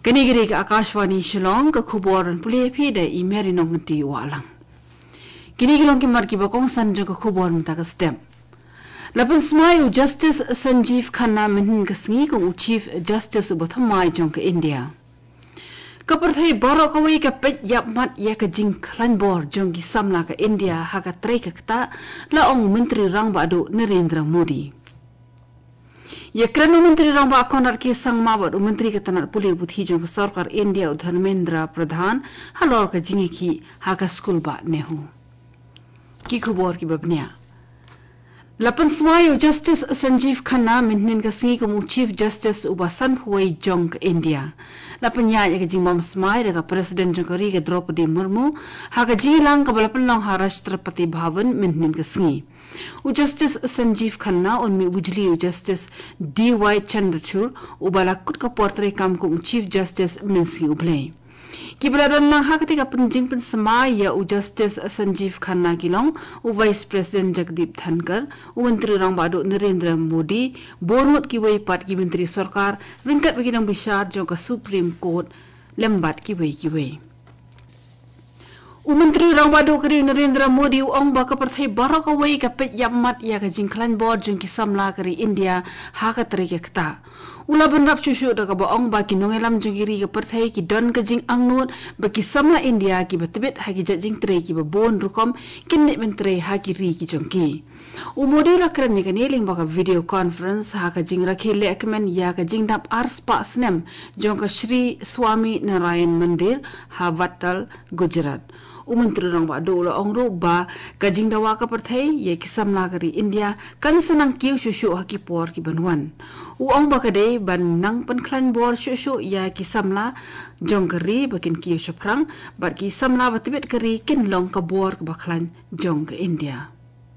Kanigiri ka Akashwani Shillong ka Kuboran Puli Pide I Merinong Ti Walang. Kinigilong ki marki bakong sanjang ka Kuboran ta ka stem. Lapan smayo Justice Sanjeev Khanna minhin ka sngi kung Chief Justice Ubothamai jong ka India. Kaparthai baro kawai ka pet yap mat ya ka jing klanbor jong ki samla ka India ha ka trai ka kta laong Menteri Rang Badu Narendra Modi. Ya kerana Menteri Rang Ba konar ki sang mabot Menteri Ketanar Puli Buthi jong Sarkar India Dharmendra Pradhan halor ka jingi ki ha ka skul ba nehu. Ki khubor ki babnia. Lapan smayo Justice Sanjeev Khanna minhin ka singi kumu Chief Justice Ubasan Huwai jong India. Lapan ya ka jing mom smay ka President jong kari ka Draupadi Murmu ha ka jingi lang ka balapan lang ha Rashtrapati Bhavan minhin ka singi. Justice Sanjeev Khanna unmi ujli Justice D.Y. Chandrachud ubalakut ka portray kam kung Chief Justice minsi ublay. Kibalaran lang hakati ka penjing pensemaya Justice Sanjeev Khanna kilong Vice President Jagdeep Dhankar Menteri Rang Badu Narendra Modi bornut ki wai pat ki Menteri Sarkar ringkat bagi nang bishar jong ka Supreme Court lembat ki wai. Menteri Rang Badu kari Narendra Modi ong baka parthai baro ka wai ka pet yamat ya ka jingklan board jong ki samla kari India ha ka tari ka kta. Ula benrap cucu da ka baong baki nongelam jong kiri ka parthai ki don ka jing angnut baki samla India ki batibet ha ki jajing tray ki babon rukom kinit menteri ha ki ri ki jong ki. Modi la kran ni kaneling baka video conference ha ka jing rakhi le akmen ya ka jing dap ars pa snem jong ka Shri Swami Narayan Mandir ha Vatal Gujarat. Menteri Rang Badu la ong ba ka jing dawa ka parthai ye ki samla kari India kan senang kiu shushu ha ki por ki banwan. Ong ba ka dei ban nang penklan bor shushu ya ki samla jong kari bakin kiu shaprang bat ki samla batibet kari kin long ka bor ka baklan jong ka India.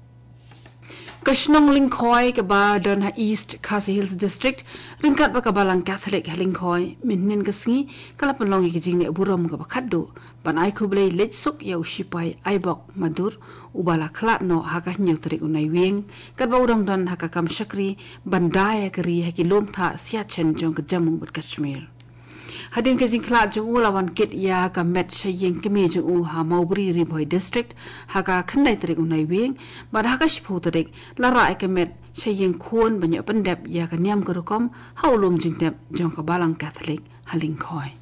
Kashnong Lingkhoi ke ba don ha East Khasi Hills District ringkat ba kabalang Catholic Lingkhoi minnin kasngi kala penlongi ke jingne burom ka bakaddo ban ai khublei letsuk ya usipai aibok madur ubala khlat no ha ka nyau trik unai wing kat ba urang don ha ka kam shakri bandaya kari ha ki lom tha siachen jong ka Jammu bat Kashmir. Hadin ke jing khlat jong ulawan kit ya ka met shaying kemi jong u ha Maubri Ribhoi District ha ka khandai trik unai wing bat ha ka shpho trik lara ke met shaying khon banya pandep ya ka niam karukom haulum jing tep jong ka balang Catholic Halingkhoi.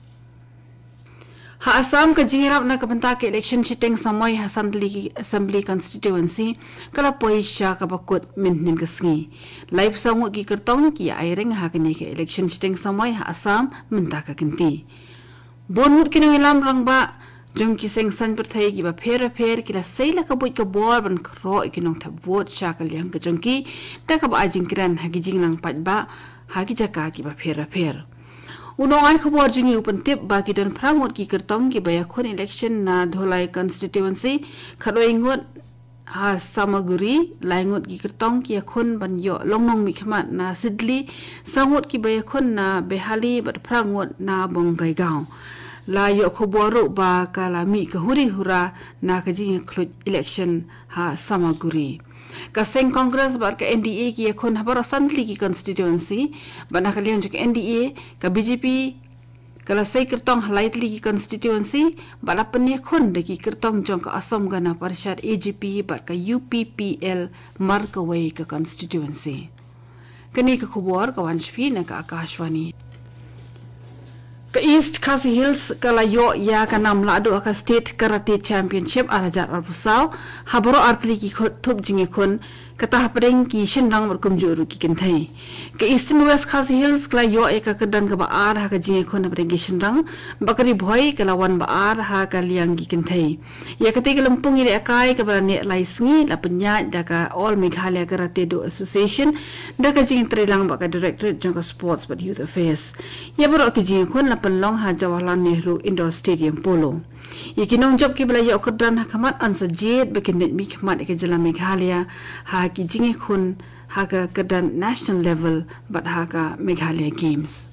Ha Assam ka jingirap na kapanta ke election sitting samoy ha Sandli Assembly Constituency kala poisha ka bakut minnin kasngi live sangut ki kertong ki airing ha kini ke election sitting samoy ha Assam minta ka kinti bonmut kinang ilam rang ba jong ki seng san perthai ki ba pher ki la seila ka buit ka bor ban kro ikinong tha vote sha ka liang ka jong ki ta ka ba jing kiran ha ki jinglang pat ba ha ki jaka ki ba pher Unong ay khubor jingi upantip baki don prangot ki kertong ki bayakon election na Dholai constituency kharoi ngot ha Samaguri laingot ki kertong ki akon banyo longnong mikhamat na Sidli sangot ki bayakon na Behali bat prangot na Bongkai Gaon la yo khubor ba kala mi ka huri hura na ka jingi khlut election ha Samaguri. Kaseng Congress bar ka NDA ki akon habar Sandli ki constituency bana kalian jok NDA ka BJP kala sei kertong halaitli ki constituency bala penya khon de ki kertong jong ka Assam Gana Parishad AGP bar ka UPPL Markaway ka constituency kani ka khubor ka wanshpi na ka Akashwani ka East Khasi Hills kala yo ya ka nam lado ka State Karate Championship alajar alpusau habro artli ki thup jinge khon kata hapring ki shinrang berkum juru ki kenthai ka Eastern West Khasi Hills kala yo eka kedan ka baar ha ka jinge khon hapring ki shinrang bakari bhoi kala wan baar ha ka liang ki kenthai ya kate ka lampung ile akai ka bane lai sngi la penya da ka All Meghalaya Karate Do Association da ka jing trelang ba ka Directorate jong ka Sports but Youth Affairs ya bro ki jinge khon la penlong ha Jawaharlal Nehru Indoor Stadium Polo Ikinong job ki belaya okadran hakamat ansajid bekinit mi kamat ke Jala Meghalaya ha ki jingi khun ha ka kadan national level but ha ka Meghalaya Games.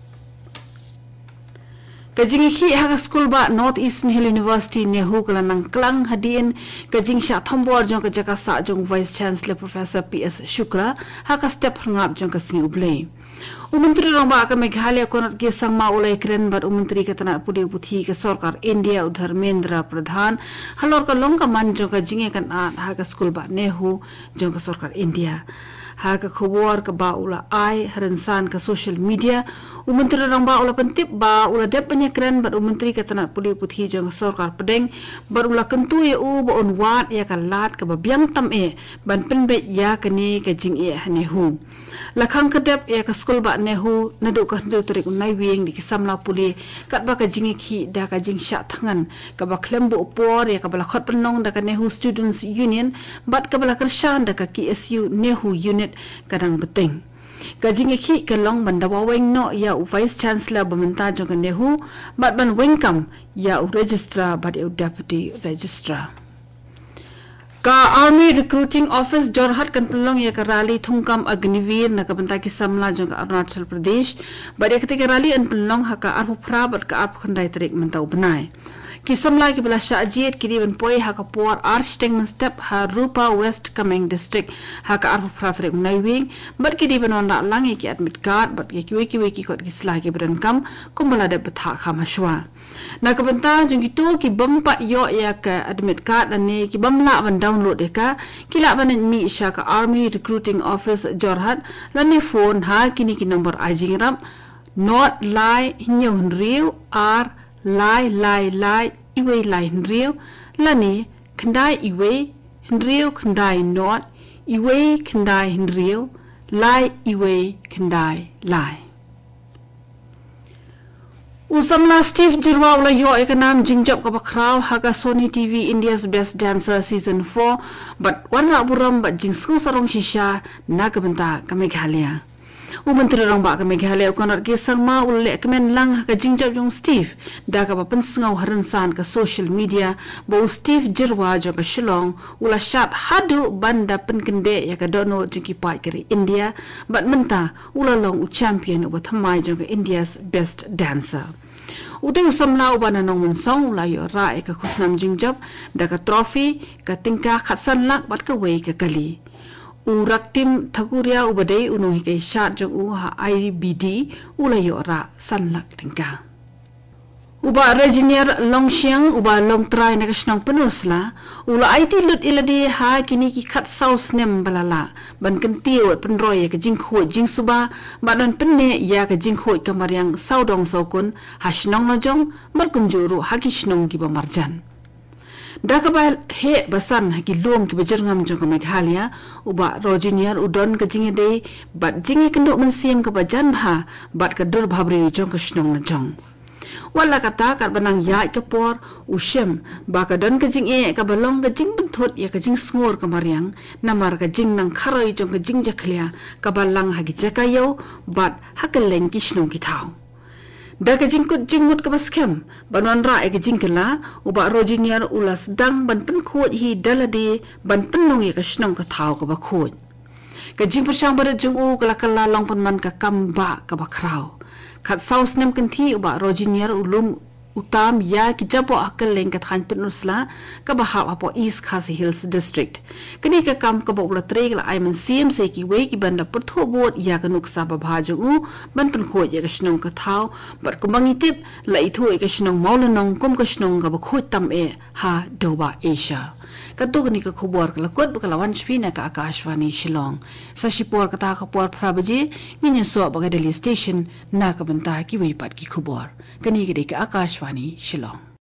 Kajing hi ha school ba North Eastern Hill University ne hu kala nang klang hadin kajing sha thombor jong ka jaka sa jong Vice Chancellor Professor PS Shukla ha ka step ngap jong ka sing ublay Menteri Ramba ke Meghalaya konat ke sangma ulai keren bat Menteri ke tanah pudi puthi ke Sarkar India Dharmendra Pradhan halor ka long ka man jong ka jinge kan at ha ka skul ba nehu jong ka Sarkar India ha ka khobor ka ba ula ai haransan ka social media Menteri Ramba ula pentip ba ula dep panya keren bat Menteri ke tanah pudi puthi jong ka Sarkar Pedeng bar ula kentu ye u ba on wat ya ka lat ka ba biang tam ban penbet ya ka ni ka jinge nehu lakhang kedep ya ka skul ba nehu nadu ka ndu trik nai wing di kisamla puli kat ba ka jingi khi da ka jing sha thangan ka ba klembu por ya ka bala khot penong da ka nehu students union bat ka bala kershan da ka KSU nehu unit kadang beteng ka jingi khi ka long ban da weng no ya vice chancellor bamenta jong ka nehu bat ban wengkam ya registrar bat ya deputy registrar ka Army Recruiting Office Jorhat kan pelong ya ka rally thungkam agnivir na kabanta ki samla jong ka Arunachal Pradesh bade ketika rally an pelong ha ka arpu phra bat ka arpu khandai tarik mentau benai ki samla ki bala shajit ki diban poi ha ka por architect step ha Rupa West Kameng district ha ka arpu phra tarik nai wing bat ki diban wanda langi ki admit card bat ki wiki kot ki sla ki bran kam kumbala de batha khama shwa na kabanta jong gitu ki bampat yo ya ka admit card ani ki bamla ban download ka kila ban mi sha ka Army Recruiting Office Jorhat lani phone ha kini ki number ajing ram not lie hinyo hunriu r lie iwe lie hunriu lani khandai iwe hunriu khandai not iwe khandai hunriu lie iwe khandai lie Usamla Steve Jirwa ula yo ek nam jingjap ka bakraw haga Sony TV India's Best Dancer Season 4 but warna buram bat jingsku sarong shisha na kabenta ka Meghalaya Menteri Ramba ka Meghalaya konat ke sangma ule kemen lang ka jingjap jong Steve da ka papensengaw haransan ka social media bo Steve Jirwa jo ka Shillong ula shat hadu banda penkende ya ka dono jingki pai kari India bat menta ula long u champion u thamai jong ka India's Best Dancer Udeng samla ubana nong mensong la yo ra ka khusnam jingjap da ka trophy ka tingka khatsan lak bat ka wei ka kali urak tim thakuria ubadei unohi kai shat jong u ha IBD ulayo ra sanlak tingka uba engineer longxiang uba long try na kasnang penusla ula IT lut iladi ha kini ki khat saus nem balala ban kentiu penroy ka jingkho jingsuba badan penne ya ka jingkho kamaryang saudong sokun hasnong nojong markumjuru hakisnong ki bamarjan Dakabal he basan ki lom ki bajarngam jong ka Meghalaya uba rojiniar udon ka jinge dei bat jinge kenduk mensim ka bajan bha bat ka dur bhabri jong ka snong na jong wala kata kat banang ya ka por ushem ba ka don ka jinge ka balong ka jing benthut ya ka jing sngur ka maryang namar ka jing nang kharoi jong ka jing jakhlia ka balang hagi jakayo bat hakeleng ki snong ki thau Daga jingkut jingmut ka baskem banwan ra ka jingkala uba rojiniar ulas dang ban pen khot hi dalade ban penong ya ka snong ka thau ka bakhot ka jing persang barat jung u kala kala long pan man ka kamba ka bakraw khat saus nem kan thi uba rojiniar ulum utam ya ki jabo akal leng ka than penusla ka bahaw apo East Khasi Hills District kini ka kam ka bokla tre la aiman sim se ki we ki banda purtho bot ya ka nuksa ba bhajo u ban pen kho ya ka snong ka thau bar ko mangitip la ithu ka snong maulanong kum ka snong ka ba khot tam ha doba Asia katuk ni ka khubor ka lakot ba kalawan shpina ka Akashvani Shillong sa shipor ka ta khapor phrabaji nginya so ba Delhi station na ka banta ki we pat ki khubor kani ka Akashvani Shillong